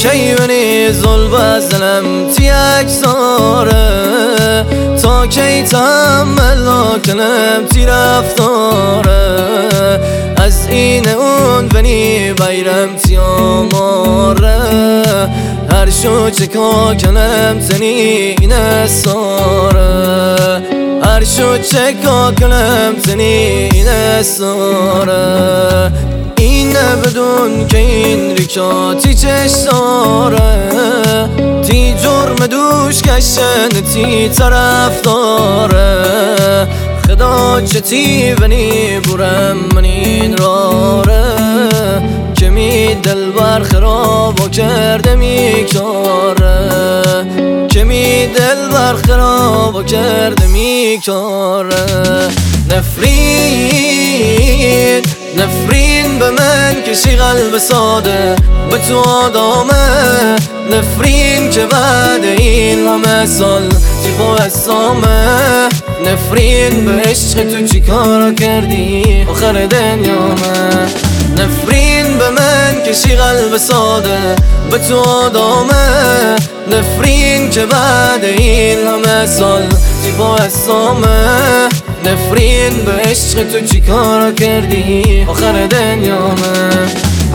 کی بنی ظلم از دلم تی اکساره تا کی تحمل کنم تی رفتاره از این اون بنی بیرم تی آماره هر شو چکا کنم تنی این ساره هر شو چکا کنم تنی این ساره اینه بدون که این ریکاتی چش داره تی جرم دوش کشن تی طرف داره خدا چه تی بنی برم من این راره که می دل بر خرابا کرده می کاره که می دل بر خرابا کرده می کاره نفرین به من کشی قلب ساده به تو آدامه نفرین که بعد این همه سال تیپو اسامه نفرین به عشق تو چی کارا کردی آخر دنیامه نفرین به من کشی قلب ساده به تو آدامه نفرین که بعد این همه سال تیپو اسامه نفرین به عشق تو چی کارا کردی آخر دنیامه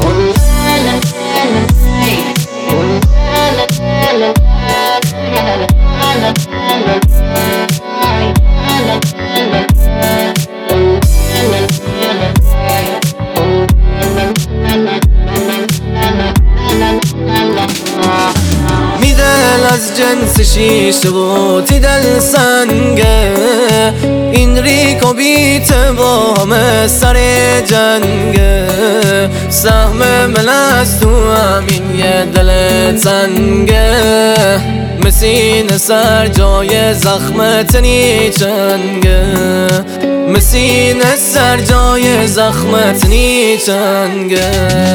از جنس شیشه و تی دل سنگه این ریکو بیت با همه سر جنگه سهم من از تو همین یه دل تنگه مسین سر جای زخمت نیچنگه مسین سر جای زخمت نیچنگه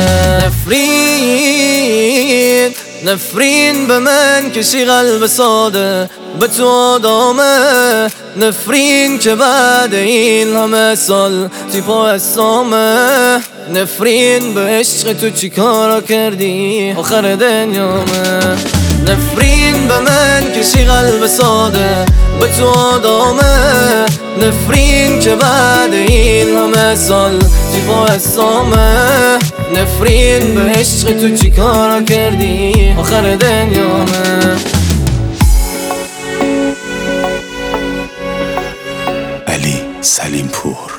نفرین به من کشی قلب ساده به تو آدامه نفرین که بعد این همه سال تیپو اسامه نفرین به عشق تو چی کارا کردی آخر دنیامه نفرین به من کشی قلب ساده به تو آدامه نفرین که بعد این همه سال تیپو اسامه نفرین به عشق تو چی کارا کردی آخر دنیامه علی سلیم پور.